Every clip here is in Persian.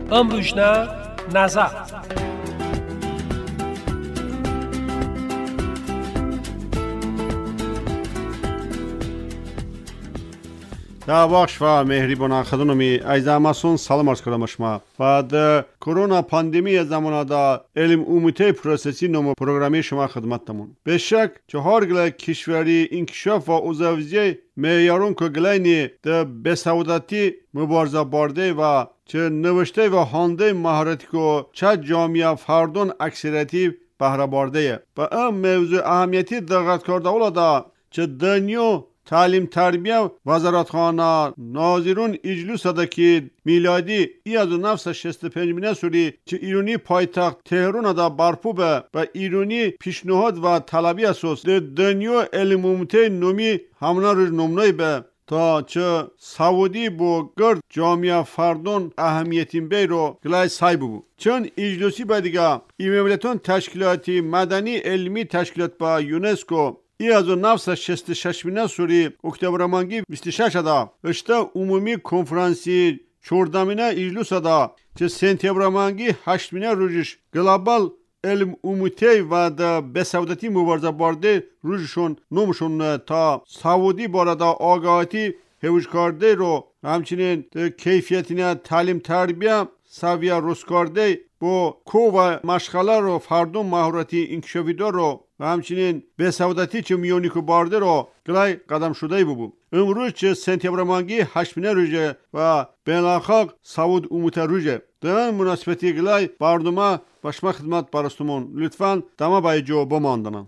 امروزنا نظر Да бахш ва меҳрибона хадуноми айзамасон салом арз кардам ба шумо. Баъд корона пандемия замонада илм умумии процесси номо программи шумо хидматтамон. Бешак чаҳор гила кишвари инкишоф ва узавзияи меъёрон ки гилайни да бесаодатӣ мубориза борда ва ча навишта ва хондаи маҳорати ки ча ҷомеа фардон аксарияти баҳра бордае. Ба ин мавзӯъ аҳамияти диққат карда олада ча дунё تعلیم تربیه وزارتخانه ناظرون اجلس ده که میلادی 1965 سوری چه ایرانی پایتخت تهران ده برپو به ایرانی پیشنهاد و طلبی اساس ده دنیا علم عمومی نومی همنا رو نمونای به تا چه سعودی با گرد جامعه فردان اهمیتین بی رو گلای سایب بود. چون اجلسی با دیگه ایمولتون تشکیلاتی مدنی علمی تشکیلات با یونسکو 1966 سوری اکتبر مانگی 26 دا اشته عمومی کنفرانسی 14 اجلس دا چه سپتامبر مانگی 8 روزش گلوبال علم عمومی و د بسودتی مبارزه بارده روزشون نومشون تا سعودی بارده آگاهی هوش کرده رو همچنین کیفیتینا تعلیم تربیه سویه روز کرده با کو و مشغله رو فردون مهارتی انکشافی رو و همچنین به سعادتی چه میونی که بارده رو گلای قدم شده بود. امروز چه سپتامبر مانگی 8 روزه و بین‌الخاق سعود عمومی روزه. در مناسبتی گلای بردوما و شما خدمت پرستمون لطفاً دما بای جو بماندنم.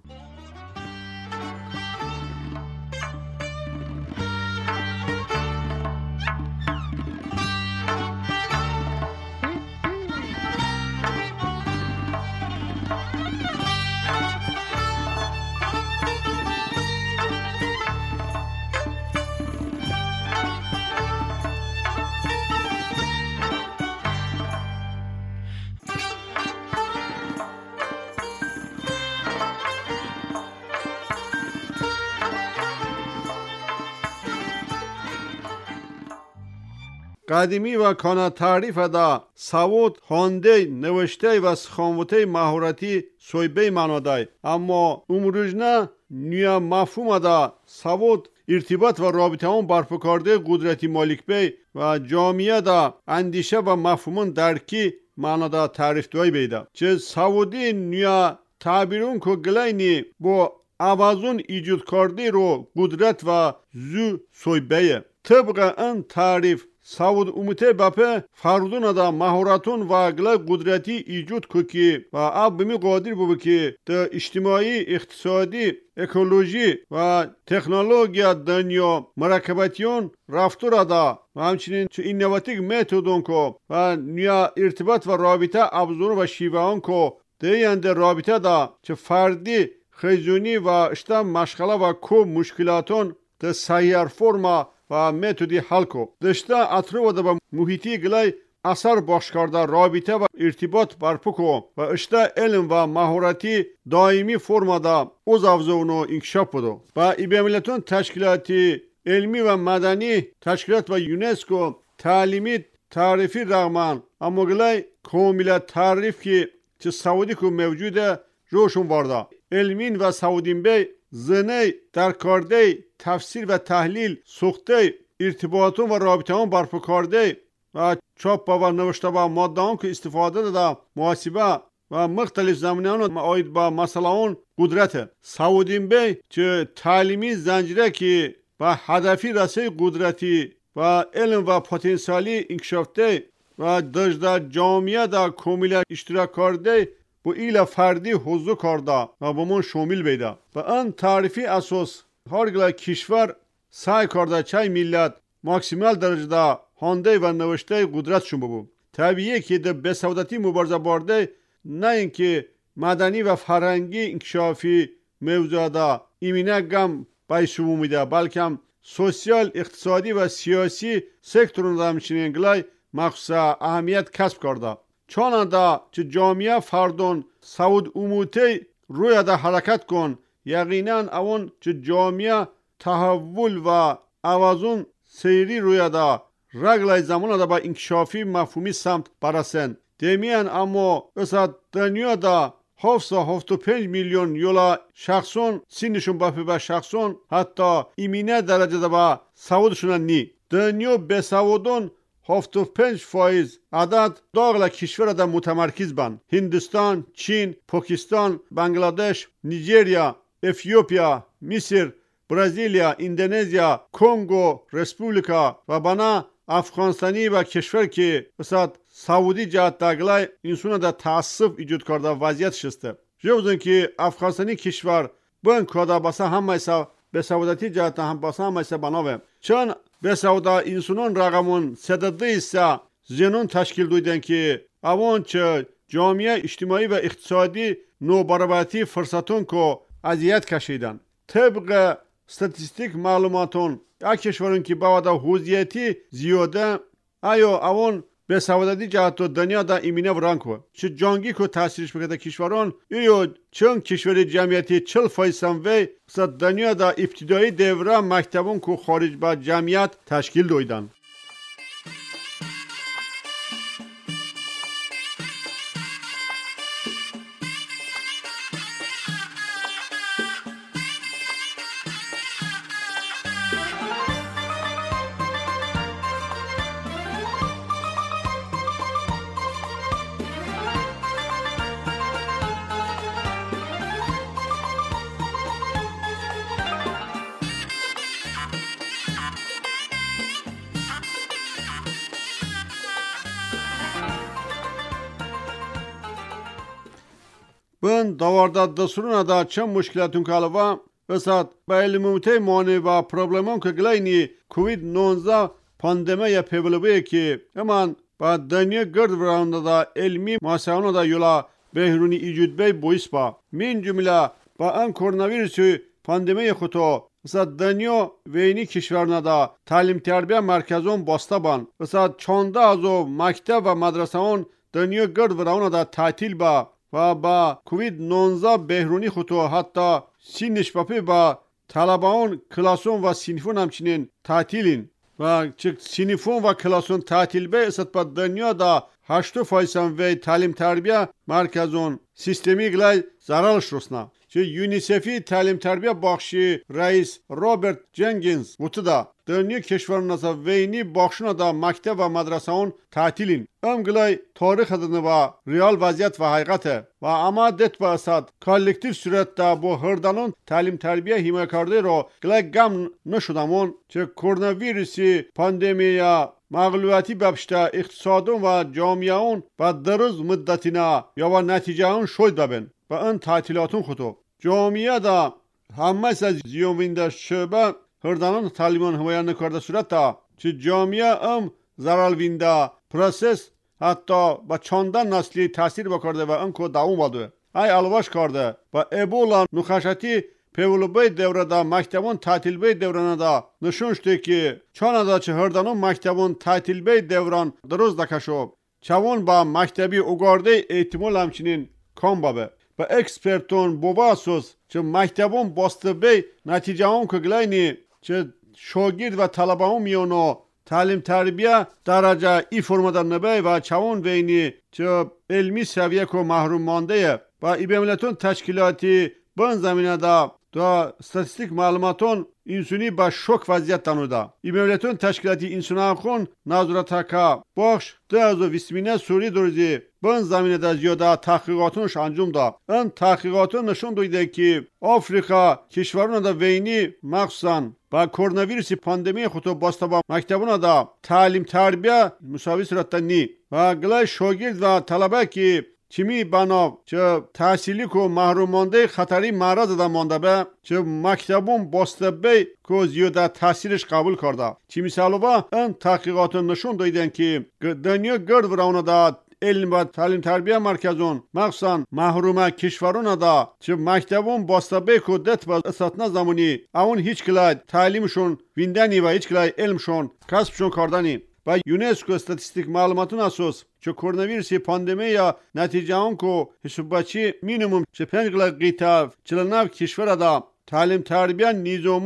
قدیمی و کانا تعریف دا سعود خانده نوشته و سخنوته مهارتی سویبه منادای اما امروزنا نیا مفهوم دا سعود ارتباط و رابطه هم برپا کرده قدرتی مالک بی و جامعه دا اندیشه و مفهوم درکی منادا تعریف دوی بیده چه سعودی نیا تعبیرون که گلینی با عوضون ایجاد کرده رو قدرت و زو سویبه طبق این تعریف سعود عمومی بپه فردون دا مهارتون و گلای قدرتی ایجاد که و اب بمی قادر بود که دا اجتماعی اقتصادی اکولوژی و تکنولوژی دنیا مرکباتیون رفتار دا و همچنین چه اینواتیک متدون که و نیا ارتباط و رابطه ابزار و شیوهان که دیند رابطه دا چه فردی خیزونی و اشتم مشغله و کو مشکلاتون دا سایر فرما و متدی حل کو دشته اطراف و محیطی گلای اثر باش کرده رابطه و ارتباط برپا کو و اشته علم و مهارتی دائمی فرما دا از افزون و انکشاف بودو و ایبیملتون تشکیلاتی علمی و مدنی تشکیلات و یونسکو تعلیمی تعریفی رغمان اما گلای کاملا تعریف که چه سعودی که موجوده روشون وارده علمین و سعودین بی زنه در کرده تفسیر و تحلیل سوخته ارتباطون و رابطه‌ون برپا کرده و چاپ و نوشته با ماده‌ان که استفاده داده محاسبه و مختلف زمینه‌ان آید با مسائل قدرت سعودین بی چه تعلیمی زنجیره که با هدفی رسه قدرتی و علم و پتانسیلی انکشافته و دجده جامعه دا کاملا اشتراک کرده با ایل فردی حضور کرده و با من شامل بیده و آن تعریفی اساس هر گله کشور سعی کرده چای ملت ماکسیمال درجه خوانده و نوشته قدرتشون بود. طبیعیه که در بسودتی مبارزه بارده نه اینکه مدنی و فرهنگی انکشافی موضوع دا ایمینه گم بایسوم میده بلکه سوسیال اقتصادی و سیاسی سکترون دا همچنین گلای مخصوص اهمیت کسب کرده چون دا چه جامعه فردون سعود عمومی روی دا حرکت کن یقینا اون چه جامعه تحول و عوضون سیری روی دا رگلای زمان دا با انکشافی مفهومی سمت برسن دمیان اما اصد دنیا دا 7.5 میلیون یولا شخصون سینشون با شخصون حتی ایمینه درجه دا با سوادشون نی دنیا به سوادون 75% عدد داغل کشور دا متمرکز بند هندوستان، چین، پاکستان، بنگلادش، نیجریه، افیوپیا، مصر، برزیلیا، اندونزیا، کنگو، رسپولیکا و بنا افغانستانی و کشور که بسات سعودی جهت داغلای انسان دا تاسف ایجاد کرده وضعیت شسته جوزن که افغانستانی کشور بن کادا بسا هم ایسا به سعودتی جهت هم بسا هم ایسا بناوه چون به سعودا انسانون رقمون سدده ایسا زنون تشکیل دویدن که اوان چه جامعه اجتماعی و اقتصادی نوبرابرتی فرصتون که اذیت کشیدن طبق استاتستیک معلوماتون یک کشورون که باودا حوزیتی زیاده آیا اوان به سعودتی جهت دنیا دا ایمینه ورانکو چه جانگی که تاثیرش بکده کشوران ایو چون کشور جمعیتی 40% وی دنیا دا ابتدایی دوره مکتبون که خارج با جمعیت تشکیل دویدن بن داورداد دستورنا دا چه مشکلاتون کالوا بسات با علمومته مانه و پروبلمون که گلاینی کووید 19 پاندمیه پیولوبه که امان با دنیا گرد ورانده دا علمی ماسهانو دا یولا بهرونی ایجود بی بویس با من جمله با ان کوروناویروس پاندمیه خودو بسات دنیا وینی کشورنا دا تعلیم تربیه مرکزون باسته بان بسات 14 ازو مکتب و مدرسهون دنیا گرد ورانده دا تعطیل با و با کووید 19 بهرونی خودو حتی سینش پاپی با طلبان کلاسون و سینفون همچنین تعطیلین و چه سینفون و کلاسون تعطیل به است با دنیا دا 8% وی تعلیم تربیه مرکزون سیستمی گلای زرالش رسنا چه یونیسفی تعلیم تربیه بخشی رئیس رابرت جنگینز بوده دنیا کشورنا وینی بخشنا دا مکتب و مدرسه اون تعطیلین ام گلای تاریخ دنه و ریال وضعیت و حقیقته و اما دت با اسد کالکتیو صورت دا با هردانون تعلیم تربیه حمایت کرده رو گلای گم نشدمون چه کرونا ویروسی پاندمیا مغلوباتی ببشته اقتصادون و جامعه اون و دروز مدتینا یا و نتیجه اون شد ببین و ان تعطیلاتون خودو جامعه دا همه از زیومینده شبه هردانان تعلیمان حمایت نکرده صورت دا چه جامعه زرال وینده پروسس حتی با چندان نسلی تاثیر بکرده و ان که داوم باده ای الواش کرده و ابولا نخشتی پیولوبای دوره دا مکتبون تعطیل بی دوران دا نشون شده که چون دا چه هردانون مکتبون تعطیل بی دوران دروز دکشو چون با مکتبی اگارده احتمال همچنین کم بابه و اکسپرتون بواسوس چه مکتبون باسته بی نتیجه هم که گلاینی چه شاگرد و طلبه هم میونو تعلیم تربیه درجه ای فرما در نبی و چون وینی چه علمی سویه که محروم مانده و ای بیملتون تشکیلاتی بن زمینه دا استاتستیک معلوماتون انسانی با شوک وضعیت تنوده ای بیملتون تشکیلاتی انسان خون نظرت که بخش 2020 سوری دروزی بن زمینه دا زیاده تحقیقاتونش انجام دا این تحقیقاتون نشون دویده که آفریقا کشورون دا وینی مخصوصا با کرونا ویروس پاندمی خودو باسته با مکتبون دا تعلیم تربیه مساوی صورت نی و گلای شاگرد و طلبه که چمی بنا چه تحصیلی که محروم مانده خطری معرض دا مانده به چه مکتبون باسته بی که زیاده تاثیرش قبول کرده چی مثالو با این تحقیقاتون نشون دایدن که دنیا گرد ورانه دا علم و تعلیم تربیه مرکزون مخصوصا محروم کشورون دا چه مکتبون باسته بی که دت با استاتنا زمانی اون هیچ کلای تعلیمشون ویندنی و هیچ کلای علمشون کسبشون کردنی و یونسکو استاتستیک معلوماتون اساس چه کرونا ویروس پاندمی یا نتیجه اون که حسابچی مینیمم چه 5 قیطه 49 کشور دا تعلیم تربیه نیزومون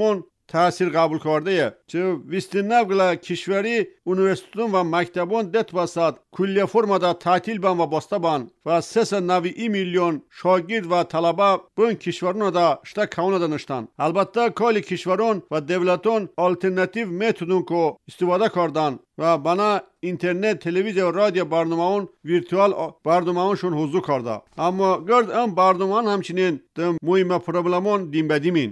تاثیر قبول کرده چه ویستنگلا کشوری اونیورسیتون و مکتبون دت بسات کلیه فرما دا تعطیل بان و بسته بان و 3.9 میلیون شاگرد و طلبه بون کشورون دا شتا کونه دانشتن. البته کلی کشورون و دولتون آلترناتیو متدون کو استفاده کردن و بنا اینترنت، تلویزیون و رادیو برنامه‌ون ویرتوال برنامه‌شون حضور کرده. اما گرد ام برنامه‌ان همچنین دم مهم پروبلمون دیم بدیمین.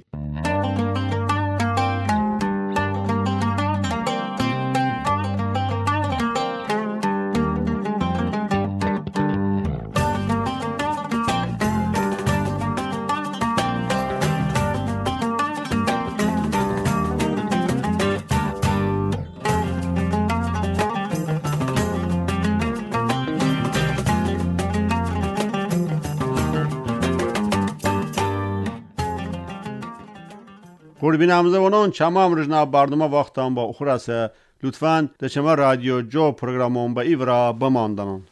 قربین همزبانان چمام رجنا برنامه وقتم با اخرسه لطفاً در شما رادیو جو پروگرامون با ایورا بماندنان.